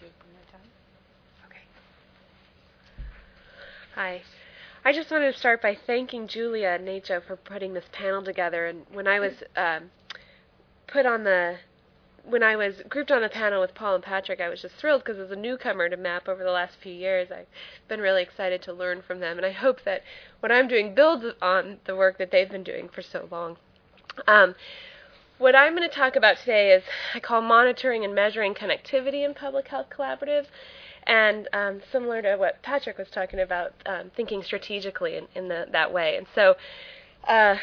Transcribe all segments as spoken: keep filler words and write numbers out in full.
Okay. Hi. I just wanted to start by thanking Julia and Nacho for putting this panel together. And when I was um, put on the, when I was grouped on the panel with Paul and Patrick, I was just thrilled because as a newcomer to MAP over the last few years, I've been really excited to learn from them. And I hope that what I'm doing builds on the work that they've been doing for so long. Um, what I'm going to talk about today is I call monitoring and measuring connectivity in public health collaboratives. And um, similar to what Patrick was talking about, um, thinking strategically in, in the, that way. And so, uh,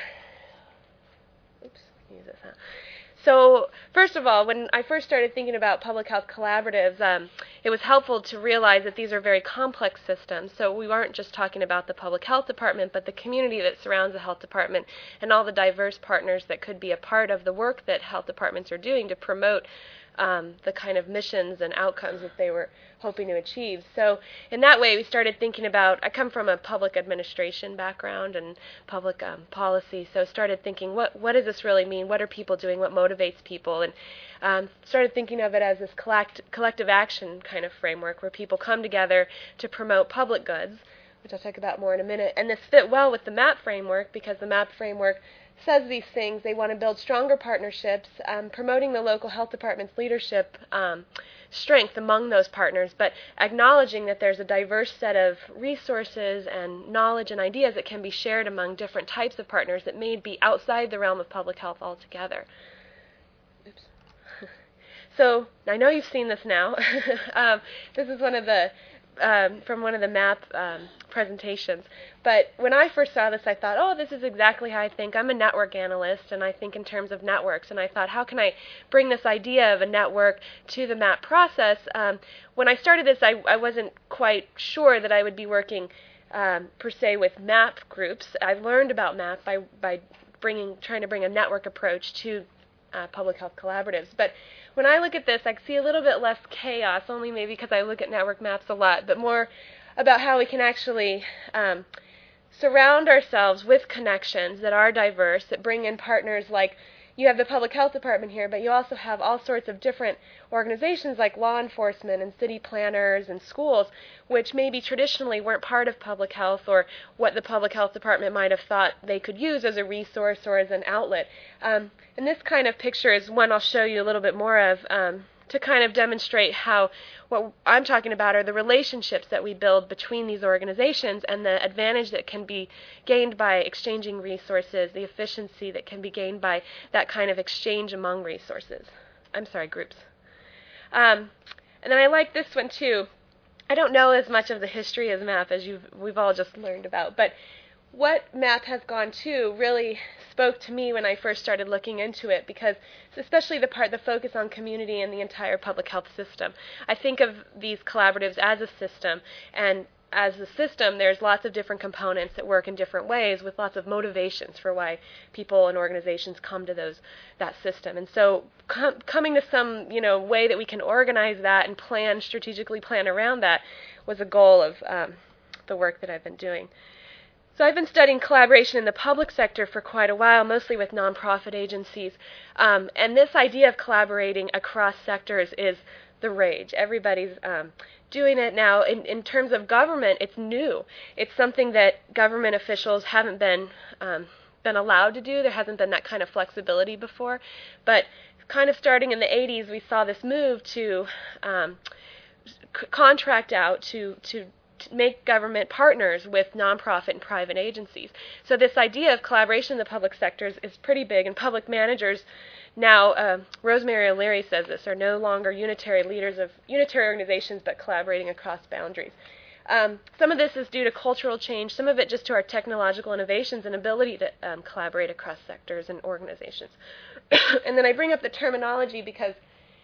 oops, use this, huh? So, first of all, when I first started thinking about public health collaboratives, um, it was helpful to realize that these are very complex systems. So we aren't just talking about the public health department, but the community that surrounds the health department and all the diverse partners that could be a part of the work that health departments are doing to promote Um, the kind of missions and outcomes that they were hoping to achieve. So in that way, we started thinking about, I come from a public administration background and public um, policy, so started thinking, what what does this really mean? What are people doing? What motivates people? And um, started thinking of it as this collect, collective action kind of framework where people come together to promote public goods, which I'll talk about more in a minute. And this fit well with the MAP framework because the MAP framework says these things. They want to build stronger partnerships, um, promoting the local health department's leadership um, strength among those partners, but acknowledging that there's a diverse set of resources and knowledge and ideas that can be shared among different types of partners that may be outside the realm of public health altogether. Oops. So I know you've seen this now. um, this is one of the Um, from one of the MAP um, presentations. But when I first saw this, I thought, oh, this is exactly how I think. I'm a network analyst, and I think in terms of networks. And I thought, how can I bring this idea of a network to the MAP process? Um, when I started this, I, I wasn't quite sure that I would be working um, per se with MAP groups. I learned about MAP by, by bringing, trying to bring a network approach to uh, public health collaboratives. But when I look at this, I see a little bit less chaos, only maybe because I look at network maps a lot, but more about how we can actually um, surround ourselves with connections that are diverse, that bring in partners like you have the public health department here, but you also have all sorts of different organizations like law enforcement and city planners and schools, which maybe traditionally weren't part of public health or what the public health department might have thought they could use as a resource or as an outlet. Um, and this kind of picture is one I'll show you a little bit more of um, to kind of demonstrate how what I'm talking about are the relationships that we build between these organizations and the advantage that can be gained by exchanging resources, the efficiency that can be gained by that kind of exchange among resources. I'm sorry, groups. Um, and then I like this one too. I don't know as much of the history as MAP as you've, we've all just learned about, but what MAP has gone to really spoke to me when I first started looking into it, because especially the part, the focus on community and the entire public health system. I think of these collaboratives as a system, and as a system, there's lots of different components that work in different ways with lots of motivations for why people and organizations come to those that system. And so com- coming to some, you know, way that we can organize that and plan, strategically plan around that was a goal of um, the work that I've been doing. So I've been studying collaboration in the public sector for quite a while, mostly with nonprofit agencies. Um, and this idea of collaborating across sectors is the rage. Everybody's um, doing it now. In, in terms of government, it's new. It's something that government officials haven't been um, been allowed to do. There hasn't been that kind of flexibility before. But kind of starting in the eighties, we saw this move to um, c- contract out to to make government partners with nonprofit and private agencies. So this idea of collaboration in the public sector is, is pretty big, and public managers now, uh, Rosemary O'Leary says this, are no longer unitary leaders of unitary organizations but collaborating across boundaries. Um, some of this is due to cultural change, some of it just to our technological innovations and ability to um, collaborate across sectors and organizations. And then I bring up the terminology because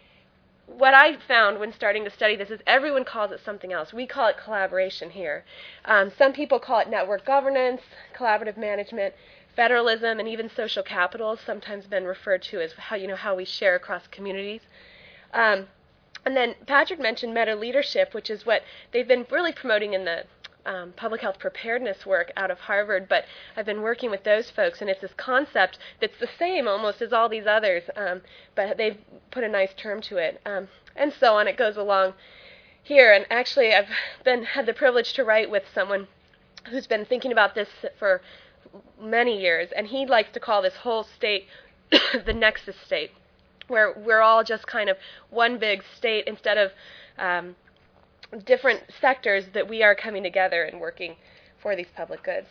what I found when starting to study this is everyone calls it something else. We call it collaboration here. Um, some people call it network governance, collaborative management, federalism, and even social capital has sometimes been referred to as how, you know, how we share across communities. Um, and then Patrick mentioned meta leadership, which is what they've been really promoting in the Um, public health preparedness work out of Harvard, but I've been working with those folks, and it's this concept that's the same almost as all these others, um, but they've put a nice term to it, um, and so on. It goes along. here, and actually I've been had the privilege to write with someone who's been thinking about this for many years, and he likes to call this whole state the nexus state, where we're all just kind of one big state instead of um, different sectors, that we are coming together and working for these public goods.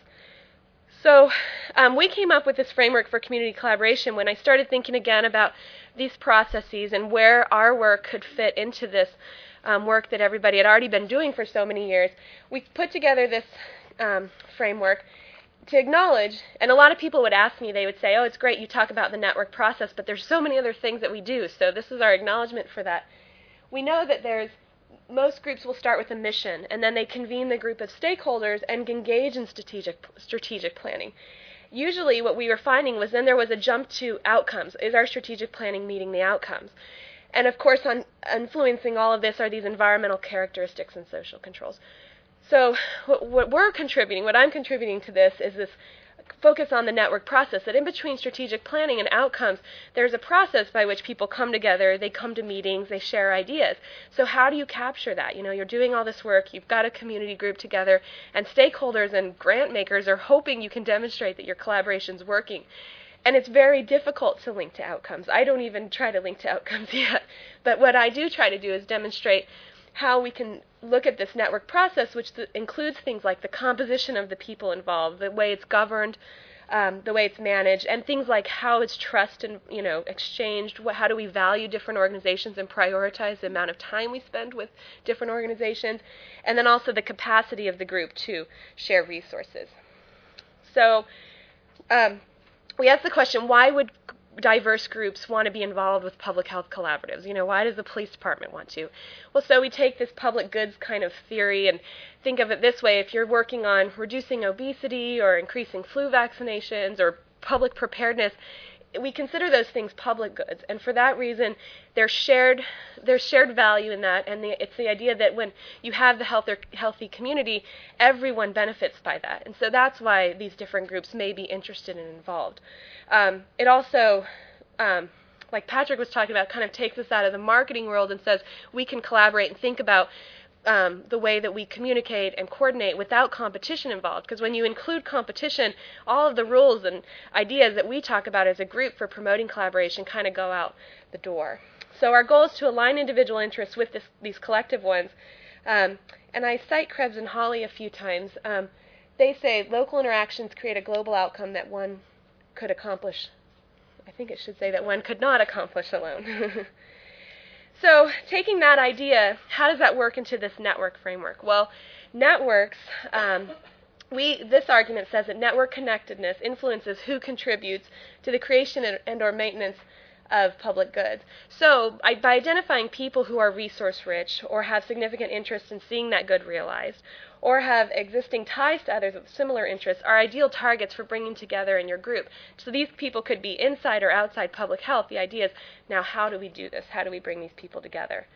So um, we came up with this framework for community collaboration when I started thinking again about these processes and where our work could fit into this um, work that everybody had already been doing for so many years. We put together this um, framework to acknowledge, and a lot of people would ask me, they would say, oh, it's great you talk about the network process, but there's so many other things that we do, so this is our acknowledgement for that. We know that there's most groups will start with a mission, and then they convene the group of stakeholders and engage in strategic strategic planning. Usually what we were finding was then there was a jump to outcomes. Is our strategic planning meeting the outcomes? And of course, on influencing all of this are these environmental characteristics and social controls. So what, what we're contributing, what I'm contributing to this is this focus on the network process, that in between strategic planning and outcomes, there's a process by which people come together, they come to meetings, they share ideas. So how do you capture that? You know, you're doing all this work, you've got a community group together, and stakeholders and grant makers are hoping you can demonstrate that your collaboration's working. And it's very difficult to link to outcomes. I don't even try to link to outcomes yet. But what I do try to do is demonstrate how we can look at this network process, which th- includes things like the composition of the people involved, the way it's governed, um, the way it's managed, and things like how it's trust and, you know, exchanged. What, how do we value different organizations and prioritize the amount of time we spend with different organizations, and then also the capacity of the group to share resources. So um, we asked the question, why would diverse groups want to be involved with public health collaboratives? You know, why does the police department want to? Well, so we take this public goods kind of theory and think of it this way. If you're working on reducing obesity or increasing flu vaccinations or public preparedness, we consider those things public goods, and for that reason, there's shared there's shared value in that, and the, it's the idea that when you have the healthy, healthy community, everyone benefits by that, and so that's why these different groups may be interested and involved. Um, it also, um, like Patrick was talking about, kind of takes us out of the marketing world and says we can collaborate and think about Um, the way that we communicate and coordinate without competition involved. Because when you include competition, all of the rules and ideas that we talk about as a group for promoting collaboration kind of go out the door. So our goal is to align individual interests with this, these collective ones. Um, and I cite Krebs and Hawley a few times. Um, they say local interactions create a global outcome that one could accomplish. I think it should say that one could not accomplish alone. So taking that idea, how does that work into this network framework? Well, networks, um, we this argument says that network connectedness influences who contributes to the creation and, and or maintenance of public goods. So I, by identifying people who are resource-rich or have significant interest in seeing that good realized, or have existing ties to others with similar interests, are ideal targets for bringing together in your group. So these people could be inside or outside public health. The idea is, now how do we do this? How do we bring these people together?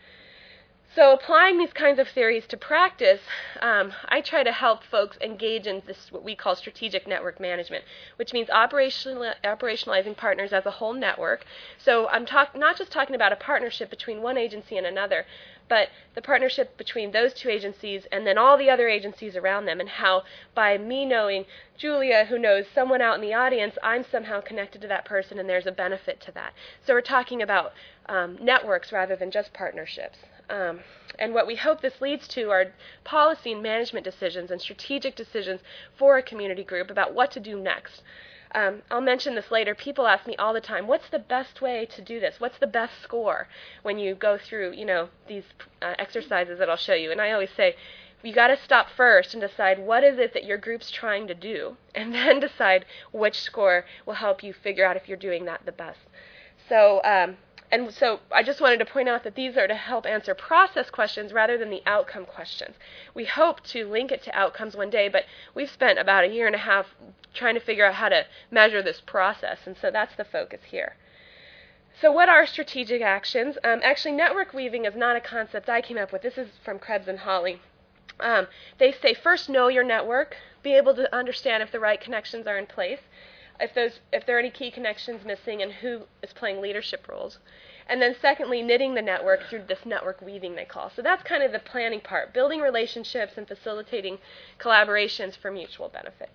So applying these kinds of theories to practice, um, I try to help folks engage in this, what we call strategic network management, which means operational, operationalizing partners as a whole network. So I'm talk, not just talking about a partnership between one agency and another, but the partnership between those two agencies and then all the other agencies around them, and how by me knowing Julia, who knows someone out in the audience, I'm somehow connected to that person and there's a benefit to that. So we're talking about um, networks rather than just partnerships. Um, and what we hope this leads to are policy and management decisions and strategic decisions for a community group about what to do next. Um, I'll mention this later. People ask me all the time, what's the best way to do this? What's the best score when you go through, you know, these uh, exercises that I'll show you? And I always say, you got to stop first and decide what is it that your group's trying to do, and then decide which score will help you figure out if you're doing that the best. So, um, and so I just wanted to point out that these are to help answer process questions rather than the outcome questions. We hope to link it to outcomes one day, but we've spent about a year and a half trying to figure out how to measure this process, and so that's the focus here. So what are strategic actions? Um, actually, network weaving is not a concept I came up with. This is from Krebs and Hawley. Um, they say first know your network, be able to understand if the right connections are in place, if those if there are any key connections missing and who is playing leadership roles. And then secondly, knitting the network through this network weaving they call. So that's kind of the planning part, building relationships and facilitating collaborations for mutual benefit.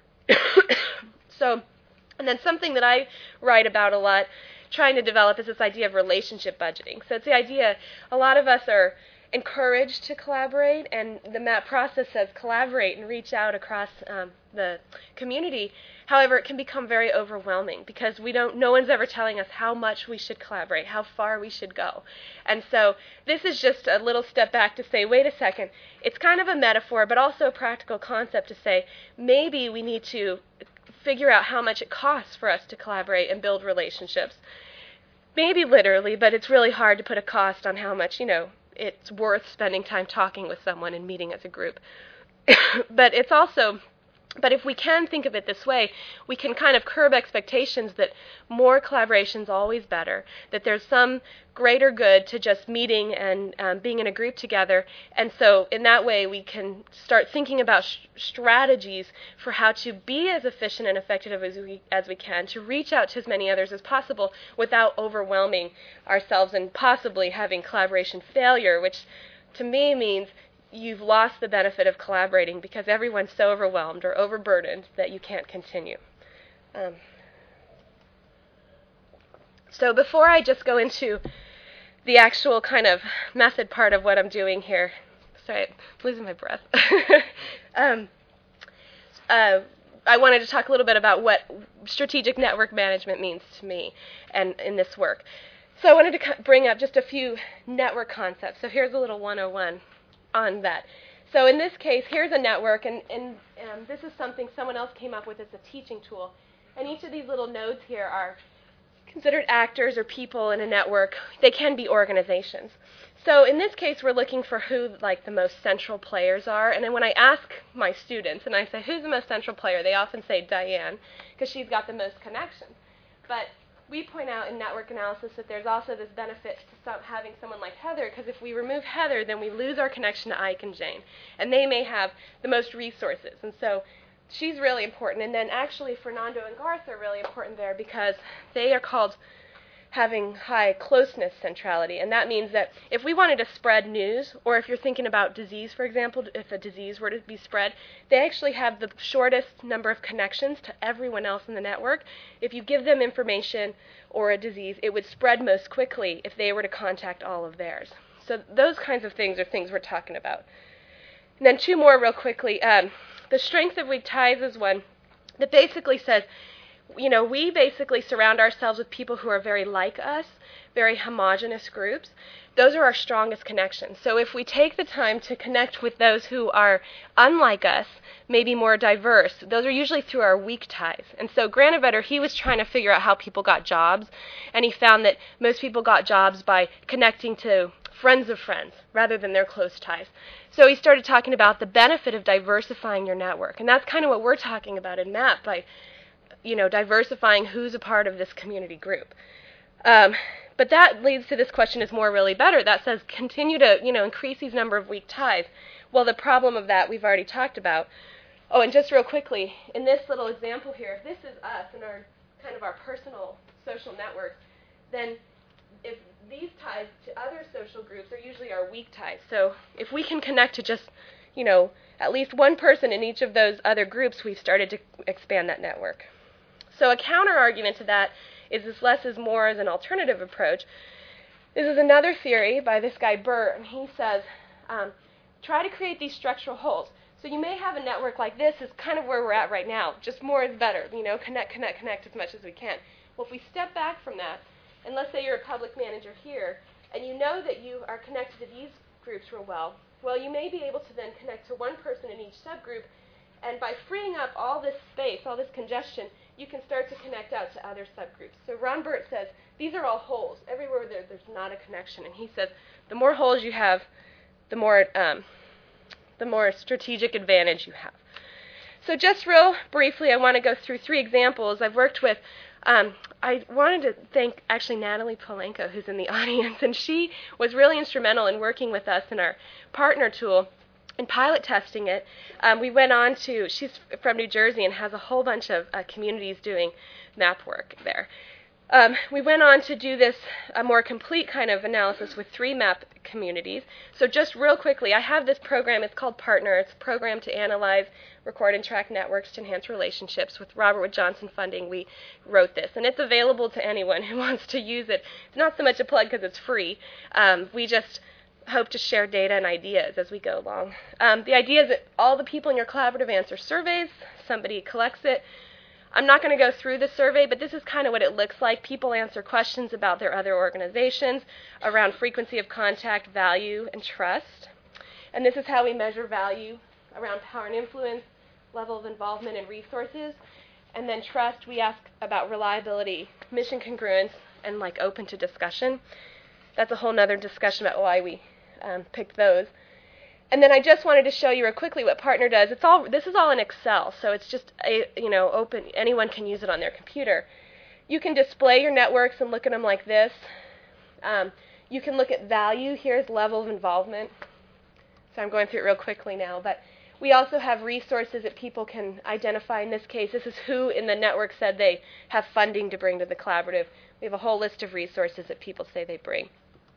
So, and then something that I write about a lot, trying to develop, is this idea of relationship budgeting. So it's the idea, a lot of us are encouraged to collaborate, and the MAP process says collaborate and reach out across um, the community. However, it can become very overwhelming because we don't, no one's ever telling us how much we should collaborate, how far we should go. And so this is just a little step back to say, wait a second, it's kind of a metaphor, but also a practical concept to say, maybe we need to figure out how much it costs for us to collaborate and build relationships. Maybe literally, but it's really hard to put a cost on how much, you know, it's worth spending time talking with someone and meeting as a group. But it's also, but if we can think of it this way, we can kind of curb expectations that more collaboration is always better, that there's some greater good to just meeting and um, being in a group together. And so in that way, we can start thinking about sh- strategies for how to be as efficient and effective as we, as we can, to reach out to as many others as possible without overwhelming ourselves and possibly having collaboration failure, which to me means you've lost the benefit of collaborating because everyone's so overwhelmed or overburdened that you can't continue. Um, so before I just go into the actual kind of method part of what I'm doing here, sorry, I'm losing my breath. um, uh, I wanted to talk a little bit about what strategic network management means to me and in this work. So I wanted to bring up just a few network concepts. So here's a little one oh one on that. So in this case, here's a network, and, and um, this is something someone else came up with as a teaching tool. And each of these little nodes here are considered actors or people in a network. They can be organizations. So in this case, we're looking for who like the most central players are. And then when I ask my students, and I say, who's the most central player, they often say Diane, because she's got the most connections. But we point out in network analysis that there's also this benefit to some, having someone like Heather, because if we remove Heather, then we lose our connection to Ike and Jane. And they may have the most resources. And so she's really important. And then actually Fernando and Garth are really important there because they are called having high closeness centrality. And that means that if we wanted to spread news, or if you're thinking about disease, for example, if a disease were to be spread, they actually have the shortest number of connections to everyone else in the network. If you give them information or a disease, it would spread most quickly if they were to contact all of theirs. So those kinds of things are things we're talking about. And then two more real quickly. Um, the strength of weak ties is one that basically says, you know, we basically surround ourselves with people who are very like us, very homogenous groups. Those are our strongest connections. So if we take the time to connect with those who are unlike us, maybe more diverse, those are usually through our weak ties. And so Granovetter, he was trying to figure out how people got jobs, and he found that most people got jobs by connecting to friends of friends rather than their close ties. So he started talking about the benefit of diversifying your network. And that's kind of what we're talking about in MAP, by you know, diversifying who's a part of this community group. Um, but that leads to this question, is more really better? That says continue to, you know, increase these number of weak ties. Well, the problem of that we've already talked about. Oh, and just real quickly, in this little example here, if this is us and our kind of our personal social networks, then if these ties to other social groups are usually our weak ties. So if we can connect to just, you know, at least one person in each of those other groups, we've started to expand that network. So a counter-argument to that is this less is more as an alternative approach. This is another theory by this guy Burt, and he says, um, try to create these structural holes. So you may have a network like this, is kind of where we're at right now. Just more is better, you know, connect, connect, connect as much as we can. Well, if we step back from that, and let's say you're a public manager here, and you know that you are connected to these groups real well, well, you may be able to then connect to one person in each subgroup, and by freeing up all this space, all this congestion, you can start to connect out to other subgroups. So Ron Burt says, these are all holes. Everywhere there, there's not a connection. And he says, the more holes you have, the more, um, the more strategic advantage you have. So just real briefly, I want to go through three examples I've worked with. Um, I wanted to thank actually Natalie Polenko, who's in the audience, and she was really instrumental in working with us in our partner tool and pilot testing it. Um, we went on to, she's from New Jersey and has a whole bunch of uh, communities doing MAP work there. Um, we went on to do this, a more complete kind of analysis with three map communities. So just real quickly, I have this program, it's called Partner. It's a program to analyze, record, and track networks to enhance relationships. With Robert Wood Johnson funding, we wrote this. And it's available to anyone who wants to use it. It's not so much a plug because it's free. Um, we just hope to share data and ideas as we go along. Um, the idea is that all the people in your collaborative answer surveys, somebody collects it. I'm not going to go through the survey, but this is kind of what it looks like. People answer questions about their other organizations around frequency of contact, value, and trust. And this is how we measure value around power and influence, level of involvement and resources. And then trust, we ask about reliability, mission congruence, and like open to discussion. That's a whole nother discussion about why we um, picked those. And then I just wanted to show you real quickly what Partner does. It's all this is all in Excel, so it's just a, you know open. Anyone can use it on their computer. You can display your networks and look at them like this. Um, you can look at value. Here's level of involvement. So I'm going through it real quickly now, but we also have resources that people can identify. In this case, this is who in the network said they have funding to bring to the collaborative. We have a whole list of resources that people say they bring.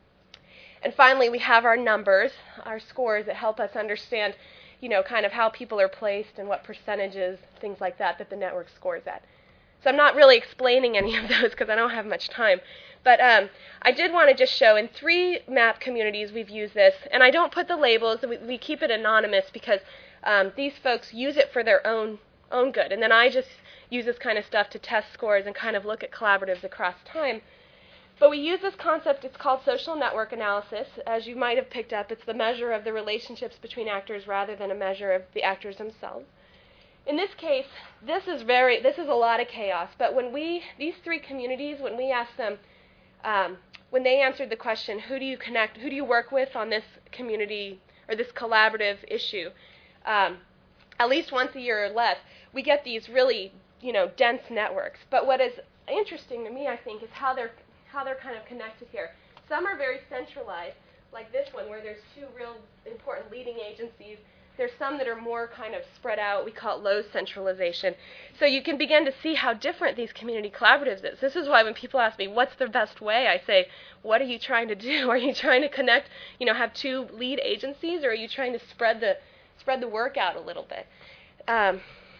And finally, we have our numbers, our scores that help us understand, you know, kind of how people are placed and what percentages, things like that, that the network scores at. So I'm not really explaining any of those because I don't have much time. But um, I did want to just show in three map communities we've used this. And I don't put the labels. We, we keep it anonymous because um, these folks use it for their own, own good. And then I just use this kind of stuff to test scores and kind of look at collaboratives across time. But we use this concept, it's called social network analysis. As you might have picked up, it's the measure of the relationships between actors rather than a measure of the actors themselves. In this case, this is very, this is a lot of chaos. But when we, these three communities, when we asked them, um, when they answered the question, who do you connect, who do you work with on this community or this collaborative issue, um, at least once a year or less, we get these really, you know, dense networks. But what is interesting to me, I think, is how they're how they're kind of connected here. Some are very centralized, like this one, where there's two real important leading agencies. There's some that are more kind of spread out. We call it low centralization. So you can begin to see how different these community collaboratives is. This is why when people ask me, what's the best way, I say, what are you trying to do? Are you trying to connect, you know, have two lead agencies, or are you trying to spread the, spread the work out a little bit? Um,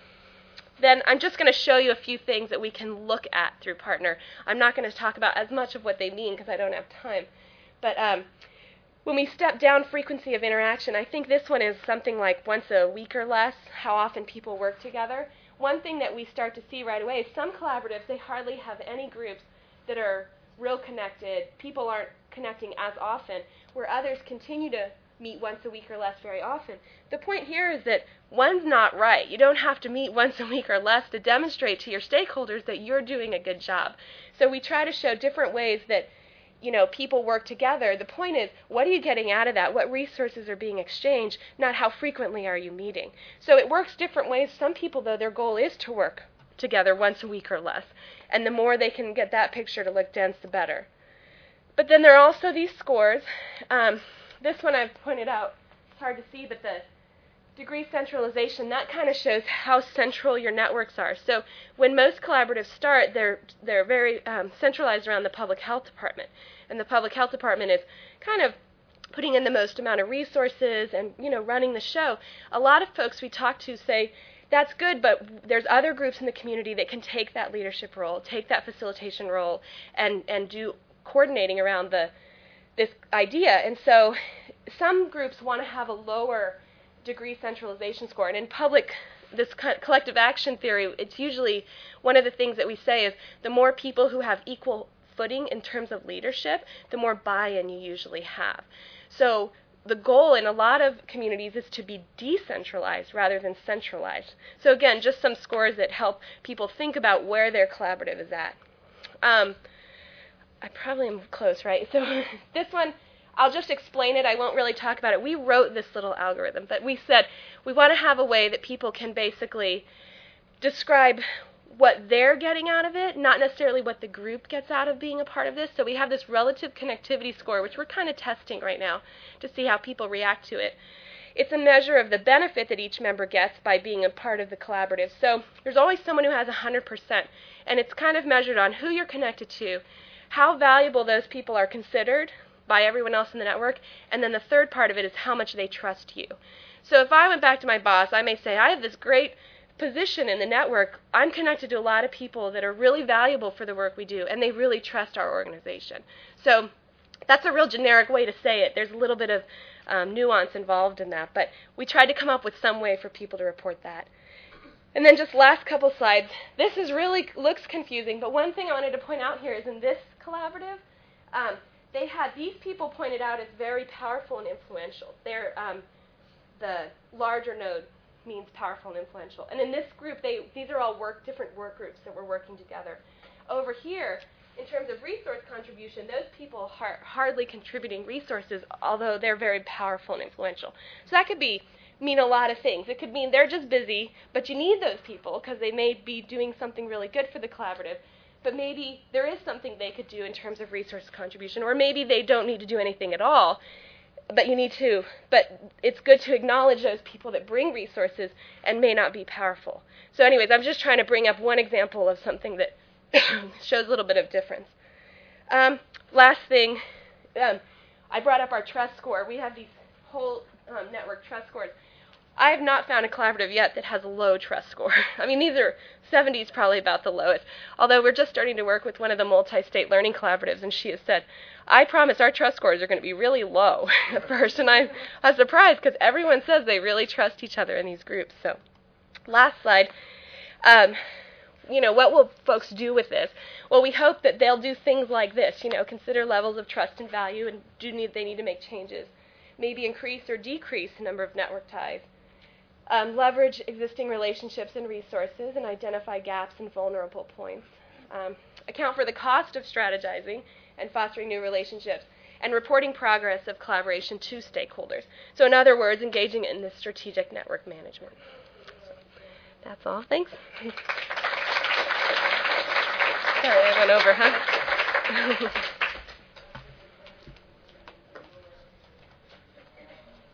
Then I'm just going to show you a few things that we can look at through Partner. I'm not going to talk about as much of what they mean because I don't have time. But um, when we step down frequency of interaction, I think this one is something like once a week or less, how often people work together. One thing that we start to see right away is some collaboratives, they hardly have any groups that are real connected. People aren't connecting as often, where others continue to meet once a week or less very often. The point here is that one's not right. You don't have to meet once a week or less to demonstrate to your stakeholders that you're doing a good job. So we try to show different ways that, you know, people work together. The point is, what are you getting out of that? What resources are being exchanged, not how frequently are you meeting. So it works different ways. Some people, though, their goal is to work together once a week or less. And the more they can get that picture to look dense, the better. But then there are also these scores. Um, This one I've pointed out, it's hard to see, but the degree centralization, that kind of shows how central your networks are. So when most collaboratives start, they're they're very um, centralized around the public health department. And the public health department is kind of putting in the most amount of resources and, you know, running the show. A lot of folks we talk to say, that's good, but there's other groups in the community that can take that leadership role, take that facilitation role, and, and do coordinating around the this idea. And so some groups want to have a lower degree centralization score. And in public, this co- collective action theory, it's usually one of the things that we say is the more people who have equal footing in terms of leadership, the more buy-in you usually have. So the goal in a lot of communities is to be decentralized rather than centralized. So again, just some scores that help people think about where their collaborative is at. Um, I probably am close, right? So this one, I'll just explain it. I won't really talk about it. We wrote this little algorithm, but we said we want to have a way that people can basically describe what they're getting out of it, not necessarily what the group gets out of being a part of this. So we have this relative connectivity score, which we're kind of testing right now to see how people react to it. it's a measure of the benefit that each member gets by being a part of the collaborative. So there's always someone who has one hundred percent, and it's kind of measured on who you're connected to, how valuable those people are considered by everyone else in the network, and then the third part of it is how much they trust you. So if I went back to my boss, I may say, I have this great position in the network. I'm connected to a lot of people that are really valuable for the work we do, and they really trust our organization. So that's a real generic way to say it. There's a little bit of um, nuance involved in that, but we tried to come up with some way for people to report that. And then just last couple slides. This is really looks confusing, but one thing I wanted to point out here is in this collaborative, um, they had these people pointed out as very powerful and influential. They're um, the larger node means powerful and influential. And in this group, they these are all work different work groups that were working together. Over here, in terms of resource contribution, those people are hardly contributing resources, although they're very powerful and influential. So that could be mean a lot of things. It could mean they're just busy, but you need those people because they may be doing something really good for the collaborative. But maybe there is something they could do in terms of resource contribution, or maybe they don't need to do anything at all, but you need to. But it's good to acknowledge those people that bring resources and may not be powerful. So anyways, I'm just trying to bring up one example of something that shows a little bit of difference. Um, last thing, um, I brought up our trust score. We have these whole um, network trust scores. I have not found a collaborative yet that has a low trust score. I mean, these are seventy is probably about the lowest. Although we're just starting to work with one of the multi-state learning collaboratives, and she has said, I promise our trust scores are going to be really low at first. And I'm, I'm surprised because everyone says they really trust each other in these groups. So last slide. Um, you know, what will folks do with this? Well, we hope that they'll do things like this, you know, consider levels of trust and value, and do need they need to make changes. Maybe increase or decrease the number of network ties. Um, leverage existing relationships and resources and identify gaps and vulnerable points. Um, account for the cost of strategizing and fostering new relationships, and reporting progress of collaboration to stakeholders. So in other words, engaging in this strategic network management. So that's all. Thanks. Sorry, I went over, huh?